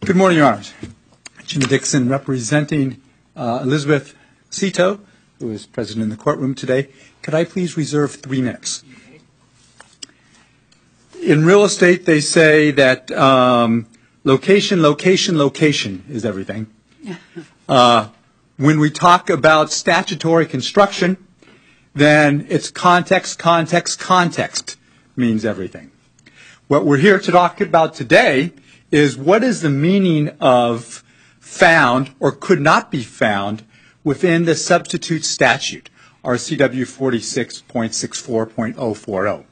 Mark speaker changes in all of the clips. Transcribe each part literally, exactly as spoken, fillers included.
Speaker 1: Good morning, Your Honors. Jim Dixon representing uh, Elizabeth Cito, who is present in the courtroom today. Could I please reserve three minutes? In real estate, they say that um, location, location, location is everything. Uh, when we talk about statutory construction, then it's context, context, context means everything. What we're here to talk about today is what is the meaning of found or could not be found within the substitute statute, R C W forty-six point sixty-four point oh forty.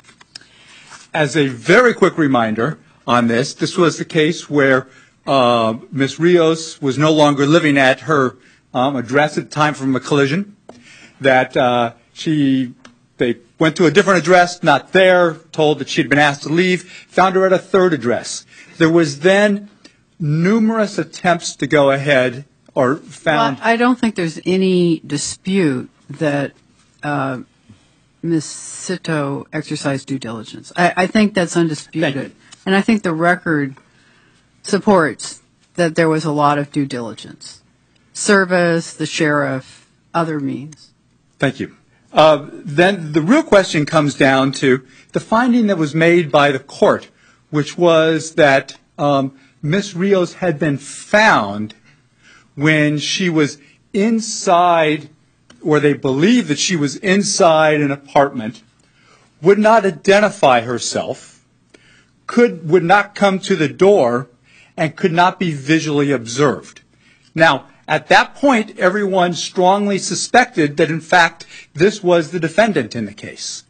Speaker 1: As a very quick reminder on this, this was the case where uh, Miz Rios was no longer living at her um, address at the time from a collision, that uh, she they went to a different address, not there, told that she had been asked to leave, found her at a third address. There was then numerous attempts to go ahead or found...
Speaker 2: Well, I don't think there's any dispute that uh, Miz Cito exercised due diligence. I, I think that's undisputed. And I think the record supports that there was a lot of due diligence. Service, the sheriff, other means.
Speaker 1: Thank you. Uh, then the real question comes down to the finding that was made by the court, which was that um, Miz Rios had been found when she was inside, or they believed that she was inside an apartment, would not identify herself, could would not come to the door, and could not be visually observed. Now, at that point, everyone strongly suspected that, in fact, this was the defendant in the case.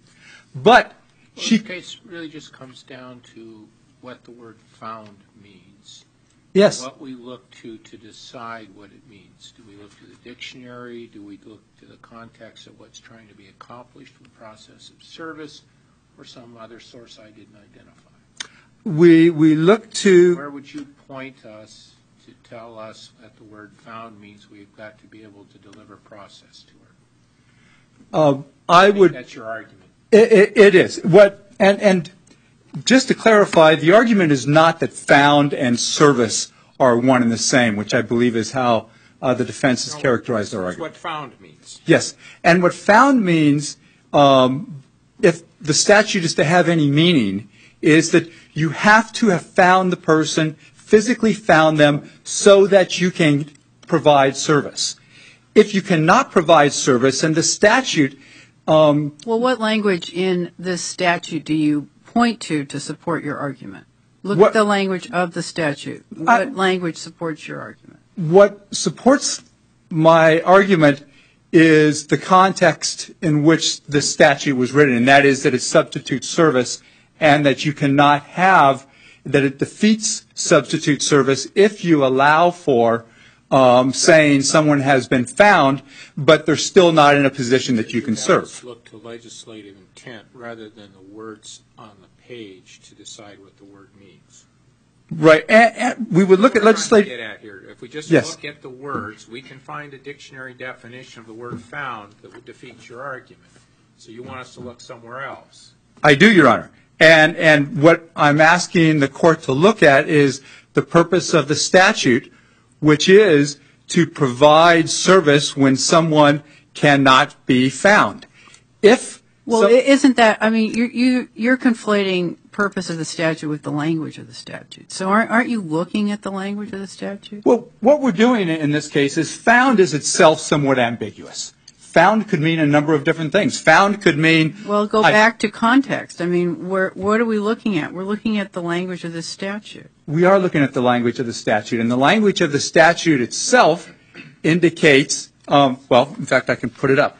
Speaker 1: But
Speaker 3: well,
Speaker 1: she...
Speaker 3: The case really just comes down to what the word found means.
Speaker 1: Yes.
Speaker 3: What we look to to decide what it means. Do we look to the dictionary? Do we look to the context of what's trying to be accomplished with the process of service, or some other source I didn't identify?
Speaker 1: We, we look to...
Speaker 3: Where would you point us to tell us that the word found means we've got to be able to deliver process to her?
Speaker 1: Uh, I, I would...
Speaker 3: That's your argument.
Speaker 1: It, it, it is. What, and, and just to clarify, the argument is not that found and service are one and the same, which I believe is how uh, the defense has no, characterized their argument.
Speaker 3: That's what found means.
Speaker 1: Yes. And what found means, um, if the statute is to have any meaning, is that you have to have found the person, physically found them, so that you can provide service. If you cannot provide service, and the statute... Um,
Speaker 2: well, what language in this statute do you point to to support your argument? Look what, at the language of the statute. What I, language supports your argument?
Speaker 1: What supports my argument is the context in which the statute was written, and that is that it substitutes service, and that you cannot have, that it defeats substitute service if you allow for um, saying someone has been found, but they're still not in a position that you can serve.
Speaker 3: Let's look to legislative intent rather than the words on the page to decide what the word means.
Speaker 1: Right. And, and we would look at legislative...
Speaker 3: Get at here. If we just
Speaker 1: yes.
Speaker 3: look at the words, we can find a dictionary definition of the word found that would defeat your argument. So you want us to look somewhere else.
Speaker 1: I do, Your Honor. And, and what I'm asking the court to look at is the purpose of the statute, which is to provide service when someone cannot be found. If
Speaker 2: well,
Speaker 1: so,
Speaker 2: isn't that, I mean, you, you, you're conflating purpose of the statute with the language of the statute. So aren't, aren't you looking at the language of the statute?
Speaker 1: Well, what we're doing in this case is found is itself somewhat ambiguous. Found could mean a number of different things. Found could mean...
Speaker 2: Well, go
Speaker 1: I,
Speaker 2: back to context. I mean, we're, what are we looking at? We're looking at the language of the statute.
Speaker 1: We are looking at the language of the statute. And the language of the statute itself indicates, um, well, in fact, I can put it up.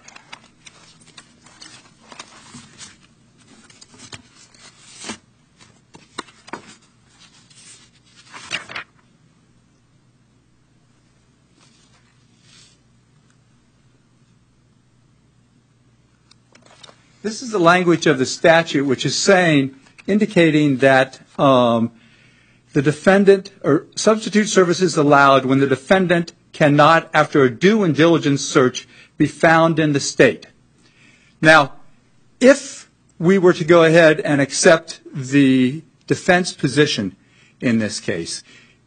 Speaker 1: This is the language of the statute, which is saying, indicating that um, the defendant or substitute services allowed when the defendant cannot, after a due and diligent search, be found in the state. Now, if we were to go ahead and accept the defense position in this case,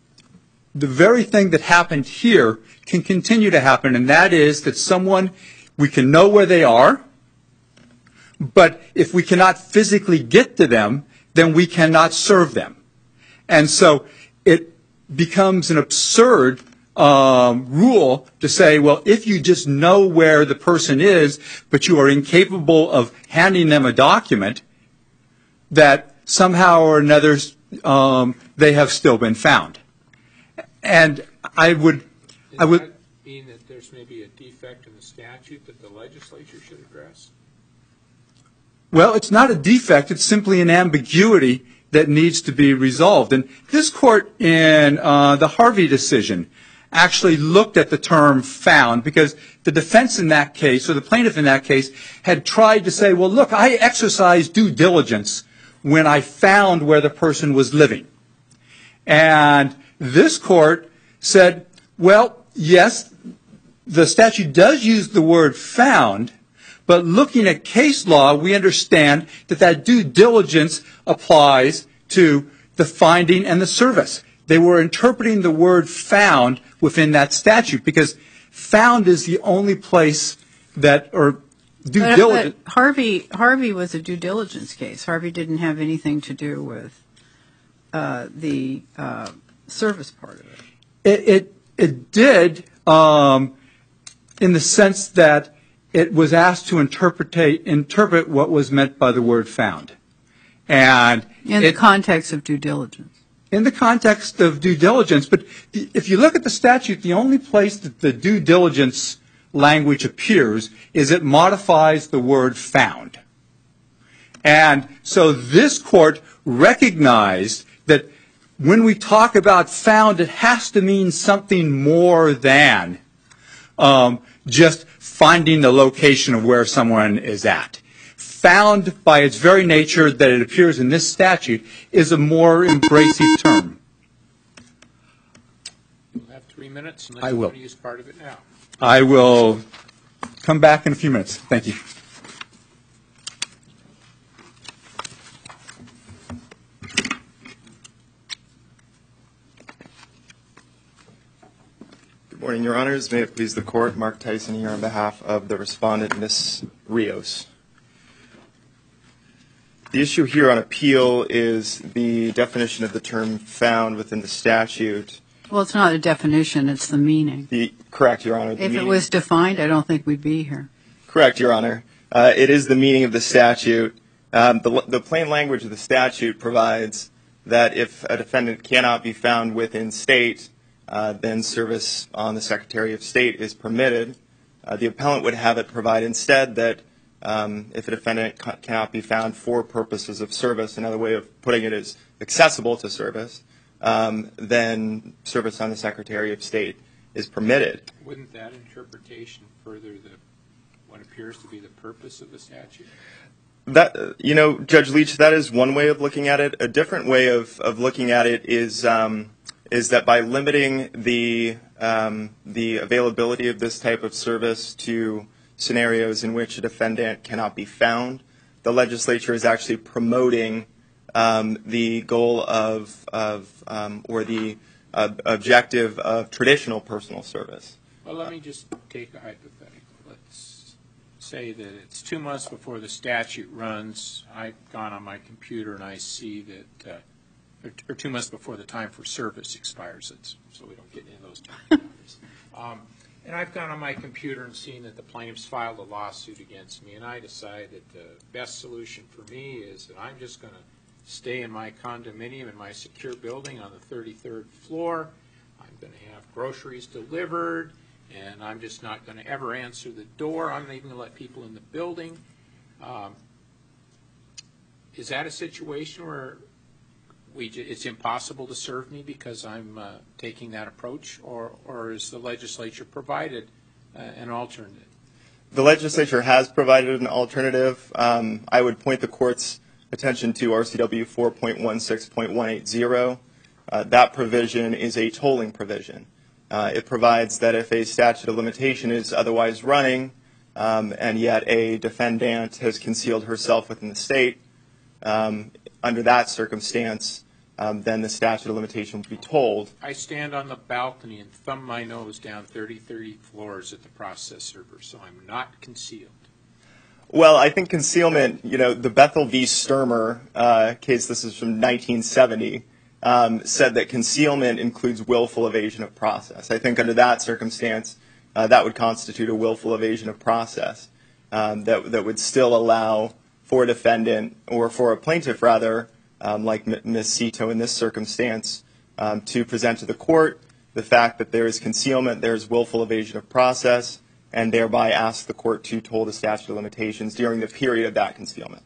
Speaker 1: the very thing that happened here can continue to happen, and that is that someone, we can know where they are, but if we cannot physically get to them, then we cannot serve them. And so it becomes an absurd um, rule to say, well, if you just know where the person is, but you are incapable of handing them a document, that somehow or another um, they have still been found. And I would,
Speaker 3: Does
Speaker 1: I would
Speaker 3: that mean that there's maybe a defect in the statute that the legislature should address?
Speaker 1: Well, it's not a defect. It's simply an ambiguity that needs to be resolved. And this court in uh, the Harvey decision actually looked at the term found, because the defense in that case, or the plaintiff in that case, had tried to say, well, look, I exercised due diligence when I found where the person was living. And this court said, well, yes, the statute does use the word found, but looking at case law, we understand that that due diligence applies to the finding and the service. They were interpreting the word found within that statute, because found is the only place that, or due
Speaker 2: But,
Speaker 1: diligence.
Speaker 2: but Harvey, Harvey was a due diligence case. Harvey didn't have anything to do with uh, the uh, service part of it.
Speaker 1: It, it, it did um, in the sense that it was asked to interpretate, interpret what was meant by the word found. And
Speaker 2: In
Speaker 1: it,
Speaker 2: the context of due diligence.
Speaker 1: in the context of due diligence, but the, if you look at the statute, the only place that the due diligence language appears is it modifies the word found. And so this court recognized that when we talk about found, it has to mean something more than um, just finding the location of where someone is at. Found, by its very nature that it appears in this statute, is a more embracing term.
Speaker 3: You'll have three minutes unless
Speaker 1: I
Speaker 3: you
Speaker 1: will.
Speaker 3: want to use part of it now.
Speaker 1: I will come back in a few minutes. Thank you.
Speaker 4: Good morning, Your Honors. May it please the Court, Mark Tyson here on behalf of the respondent, Miz Rios. The issue here on appeal is the definition of the term found within the statute.
Speaker 2: Well, it's not a definition, it's the meaning.
Speaker 4: The, correct, Your Honor. The
Speaker 2: If it
Speaker 4: meaning-
Speaker 2: was defined, I don't think we'd be here.
Speaker 4: Correct, Your Honor. Uh, it is the meaning of the statute. Um, the, the plain language of the statute provides that if a defendant cannot be found within state, uh, then service on the Secretary of State is permitted. Uh, the appellant would have it provide instead that um, if a defendant ca- cannot be found for purposes of service, another way of putting it is accessible to service, um, then service on the Secretary of State is permitted.
Speaker 3: Wouldn't that interpretation further the what appears to be the purpose of the statute?
Speaker 4: That, you know, Judge Leach, that is one way of looking at it. A different way of, of looking at it is um, is that by limiting the um, the availability of this type of service to scenarios in which a defendant cannot be found, the legislature is actually promoting um, the goal of of um, or the uh, objective of traditional personal service.
Speaker 3: Well, let me just take a hypothetical. Let's say that it's two months before the statute runs. I've gone on my computer and I see that, uh, or, or two months before the time for service expires, it's, so we don't get into those time numbers. Um, and I've gone on my computer and seen that the plaintiff's filed a lawsuit against me, and I decide that the best solution for me is that I'm just going to stay in my condominium in my secure building on the thirty-third floor. I'm going to have groceries delivered, and I'm just not going to ever answer the door. I'm not even going to let people in the building. Um, is that a situation where we j- it's impossible to serve me because I'm uh, taking that approach, or, or is the legislature provided uh, an alternative?
Speaker 4: The legislature has provided an alternative. Um, I would point the court's attention to R C W four point one six point one eight zero. Uh, that provision is a tolling provision. Uh, it provides that if a statute of limitation is otherwise running, um, and yet a defendant has concealed herself within the state, um, under that circumstance, um, then the statute of limitation would be told.
Speaker 3: I stand on the balcony and thumb my nose down thirty, thirty floors at the process server, so I'm not concealed.
Speaker 4: Well, I think concealment, you know, the Bethel v. Sturmer uh, case, this is from nineteen seventy, um, said that concealment includes willful evasion of process. I think under that circumstance, uh, that would constitute a willful evasion of process um, that, that would still allow for a defendant, or for a plaintiff rather, um, like Miz Cito in this circumstance, um, to present to the court the fact that there is concealment, there is willful evasion of process, and thereby ask the court to toll the statute of limitations during the period of that concealment.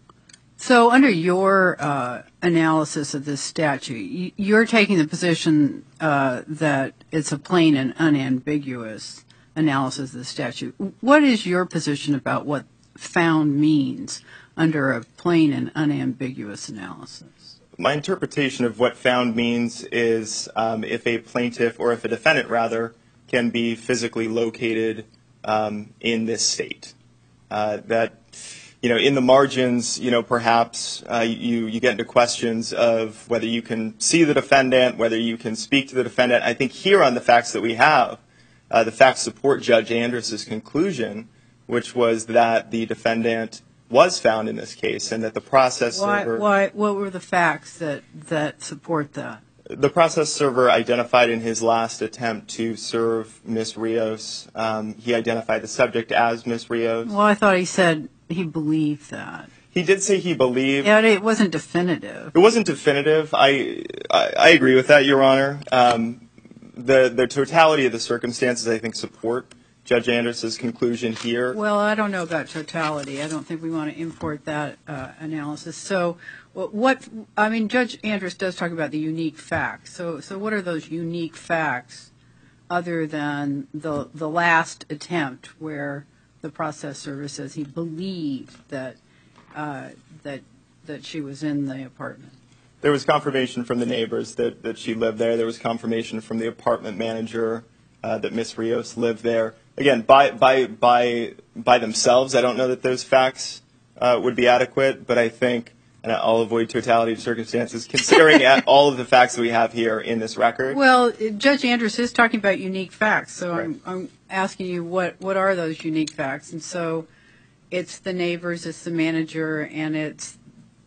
Speaker 2: So under your uh, analysis of this statute, you're taking the position uh, that it's a plain and unambiguous analysis of the statute. What is your position about what found means under a plain and unambiguous analysis?
Speaker 4: My interpretation of what found means is um, if a plaintiff, or if a defendant rather, can be physically located um, in this state. Uh, that, you know, in the margins, you know, perhaps uh, you, you get into questions of whether you can see the defendant, whether you can speak to the defendant. I think here on the facts that we have, uh, the facts support Judge Andrus's conclusion, which was that the defendant was found in this case, and that the process
Speaker 2: why,
Speaker 4: server...
Speaker 2: Why, what were the facts that, that support that?
Speaker 4: The process server identified in his last attempt to serve Miz Rios, um, he identified the subject as Miz Rios.
Speaker 2: Well, I thought he said he believed that.
Speaker 4: He did say he believed.
Speaker 2: Yeah, it wasn't definitive.
Speaker 4: It wasn't definitive. I, I, I agree with that, Your Honor. Um, the, the totality of the circumstances, I think, support Judge Andrus's conclusion here.
Speaker 2: Well, I don't know about totality. I don't think we want to import that uh, analysis. So what, I mean, Judge Andrus does talk about the unique facts. So so what are those unique facts other than the the last attempt where the process server says he believed that uh, that that she was in the apartment?
Speaker 4: There was confirmation from the neighbors that, that she lived there. There was confirmation from the apartment manager uh, that Miz Rios lived there. Again, by by by by themselves, I don't know that those facts uh, would be adequate, but I think, and I'll avoid totality of circumstances, considering all of the facts that we have here in this record.
Speaker 2: Well, Judge Andrus is talking about unique facts, so
Speaker 4: Right.
Speaker 2: I'm, I'm asking you what, what are those unique facts? And so it's the neighbors, it's the manager, and it's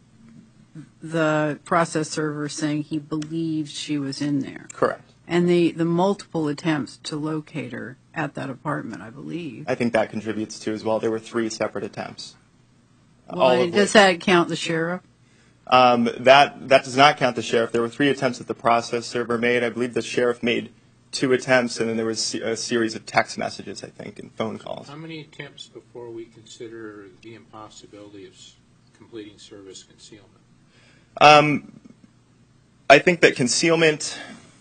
Speaker 2: the process server saying he believed she was in there.
Speaker 4: Correct.
Speaker 2: And the, the multiple attempts to locate her at that apartment, I believe.
Speaker 4: I think that contributes to as well. There were three separate attempts.
Speaker 2: Well,
Speaker 4: all of
Speaker 2: does
Speaker 4: which,
Speaker 2: that count the sheriff?
Speaker 4: um, that that does not count the sheriff. There were three attempts that the process server made. I believe the sheriff made two attempts, and then there was a series of text messages, I think, and phone calls.
Speaker 3: How many attempts before we consider the impossibility of s- completing service concealment?
Speaker 4: Um, I think that concealment,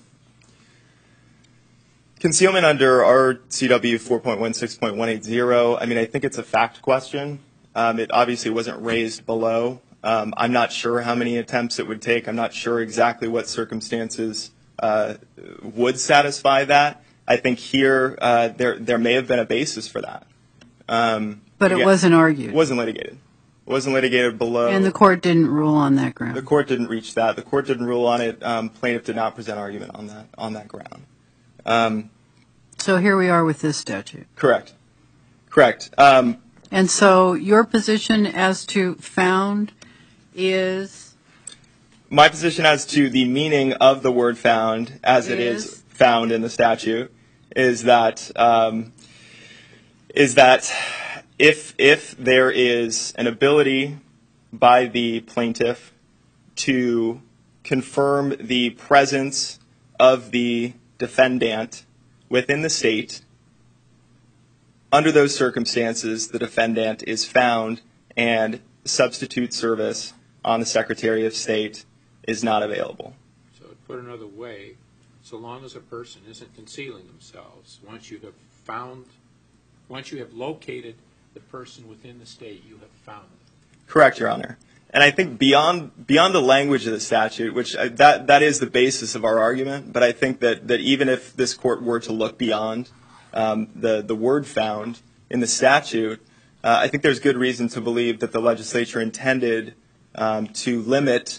Speaker 4: concealment under R C W four point one six point one eight zero, I mean, I think it's a fact question. Um, it obviously wasn't raised below. Um, I'm not sure how many attempts it would take. I'm not sure exactly what circumstances uh, would satisfy that. I think here uh, there there may have been a basis for that. Um,
Speaker 2: But it
Speaker 4: again,
Speaker 2: wasn't argued.
Speaker 4: It wasn't litigated. It wasn't litigated below.
Speaker 2: And the court didn't rule on that ground.
Speaker 4: The court didn't reach that. The court didn't rule on it. Um, plaintiff did not present argument on that on that ground. Um,
Speaker 2: So here we are with this statute.
Speaker 4: correct. Correct. Um,
Speaker 2: And so your position as to found is?
Speaker 4: my position as to the meaning of the word found, as it is
Speaker 2: Is?
Speaker 4: found in the statute, is that um, is that if if there is an ability by the plaintiff to confirm the presence of the defendant within the state, under those circumstances, the defendant is found and substitute service on the Secretary of State is not available.
Speaker 3: So to put another way, so long as a person isn't concealing themselves, once you have found, once you have located the person within the state, you have found them.
Speaker 4: Correct, Your Honor. And I think beyond beyond the language of the statute, which I, that that is the basis of our argument, but I think that, that even if this court were to look beyond um, the the word found in the statute, uh, I think there's good reason to believe that the legislature intended um, to limit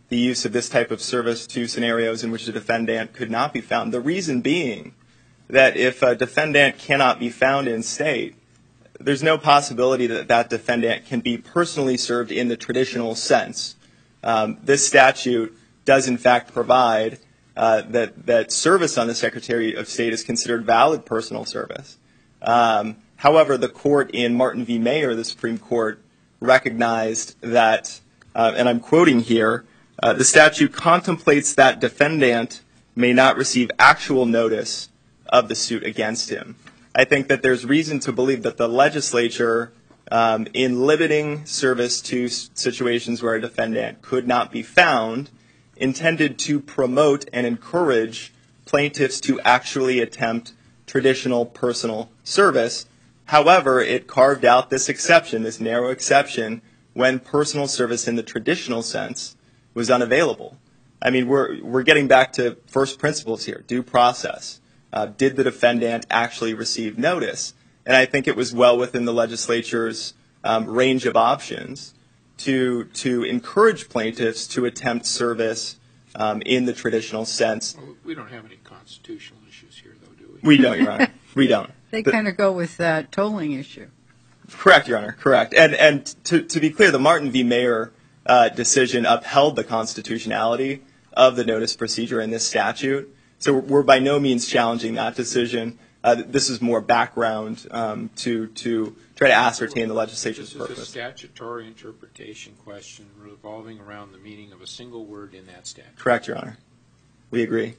Speaker 4: the use of this type of service to scenarios in which the defendant could not be found. The reason being that if a defendant cannot be found in state, there's no possibility that that defendant can be personally served in the traditional sense. Um, this statute does, in fact, provide uh, that, that service on the Secretary of State is considered valid personal service. Um, however, the court in Martin v. Mayer, the Supreme Court, recognized that, uh, and I'm quoting here, uh, the statute contemplates that defendant may not receive actual notice of the suit against him. I think that there's reason to believe that the legislature, um, in limiting service to s- situations where a defendant could not be found, intended to promote and encourage plaintiffs to actually attempt traditional personal service. However, it carved out this exception, this narrow exception, when personal service in the traditional sense was unavailable. I mean, we're we're getting back to first principles here, due process. Uh, did the defendant actually receive notice? And I think it was well within the legislature's um, range of options to to encourage plaintiffs to attempt service um, in the traditional sense.
Speaker 3: Well, we don't have any constitutional issues here, though, do we?
Speaker 4: We don't, Your Honor. We don't.
Speaker 2: They
Speaker 4: The-
Speaker 2: kind of go with that tolling issue.
Speaker 4: Correct, Your Honor. Correct. And and to to be clear, the Martin v. Mayer uh, decision upheld the constitutionality of the notice procedure in this statute. So we're by no means challenging that decision. Uh, this is more background um, to to try to ascertain the legislature's
Speaker 3: This is a
Speaker 4: purpose.
Speaker 3: statutory interpretation question revolving around the meaning of a single word in that statute.
Speaker 4: Correct, Your Honor. We agree.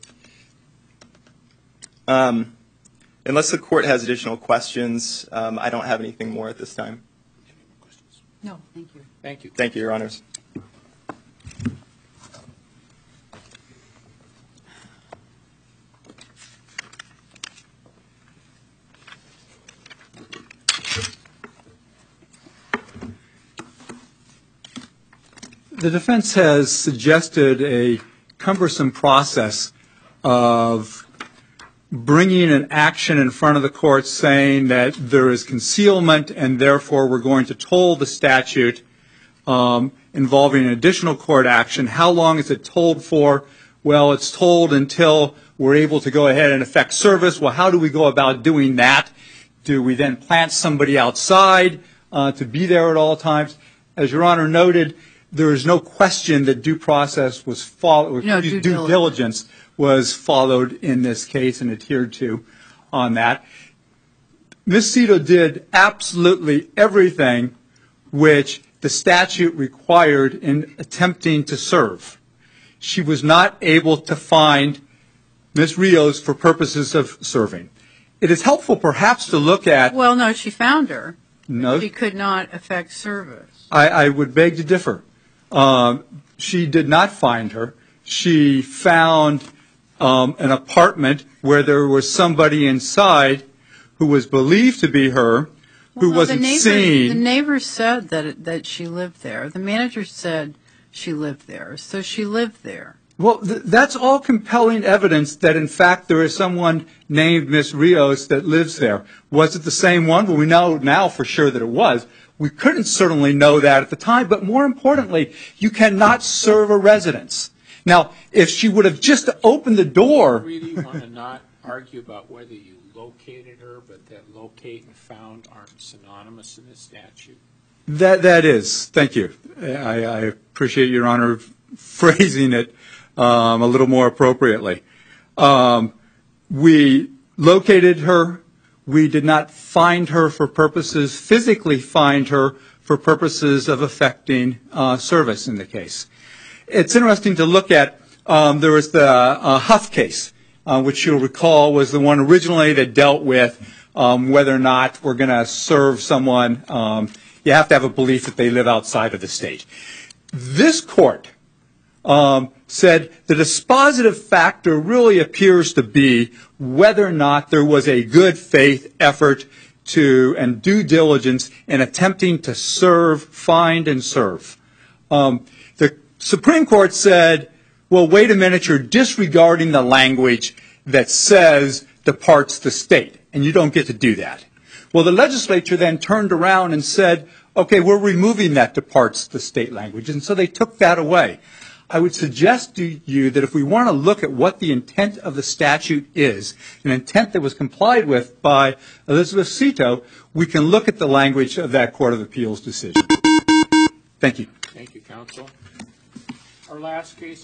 Speaker 4: Um, unless the court has additional questions, um, I don't have anything more at this time.
Speaker 3: Any more questions?
Speaker 2: No, thank you.
Speaker 3: Thank you.
Speaker 4: Thank you, Your Honors.
Speaker 1: The defense has suggested a cumbersome process of bringing an action in front of the court saying that there is concealment and therefore we're going to toll the statute um, involving an additional court action. How long is it tolled for? Well, it's tolled until we're able to go ahead and effect service. Well, how do we go about doing that? Do we then plant somebody outside uh, to be there at all times? As Your Honor noted, there is no question that due process was followed,
Speaker 2: No,
Speaker 1: due,
Speaker 2: due
Speaker 1: due
Speaker 2: diligence.
Speaker 1: diligence was followed in this case and adhered to on that. Miz Cito did absolutely everything which the statute required in attempting to serve. She was not able to find Miz Rios for purposes of serving. It is helpful perhaps to look at,
Speaker 2: Well, no, she found her.
Speaker 1: no,
Speaker 2: She could not effect service.
Speaker 1: I, I would beg to differ. Um, she did not find her. She found um, an apartment where there was somebody inside who was believed to be her, who
Speaker 2: Well, no,
Speaker 1: wasn't
Speaker 2: the neighbor,
Speaker 1: seen.
Speaker 2: The neighbor said that it, that she lived there. The manager said she lived there, so she lived there.
Speaker 1: Well, th- that's all compelling evidence that, in fact, there is someone named Miss Rios that lives there. Was it the same one? Well, we know now for sure that it was. We couldn't certainly know that at the time, but more importantly, you cannot serve a residence. Now, if she would have just opened the door,
Speaker 3: Really want to not argue about whether you located her, but that locate and found aren't synonymous in this statute.
Speaker 1: that that is. Thank you. I, I appreciate Your Honor phrasing it um, a little more appropriately. Um, we located her. We did not find her for purposes, physically find her for purposes of effecting uh, service in the case. It's interesting to look at, um, there was the uh, Huff case, uh, which you'll recall was the one originally that dealt with um, whether or not we're going to serve someone. Um, you have to have a belief that they live outside of the state. This court um, said the dispositive factor really appears to be whether or not there was a good faith effort to and due diligence in attempting to serve, find, and serve. Um, the Supreme Court said, well, wait a minute, you're disregarding the language that says departs the state, and you don't get to do that. Well, the legislature then turned around and said, okay, we're removing that departs the state language, and so they took that away. I would suggest to you that if we want to look at what the intent of the statute is, an intent that was complied with by Elizabeth Cito, we can look at the language of that Court of Appeals decision. Thank you.
Speaker 3: Thank you, counsel. Our last case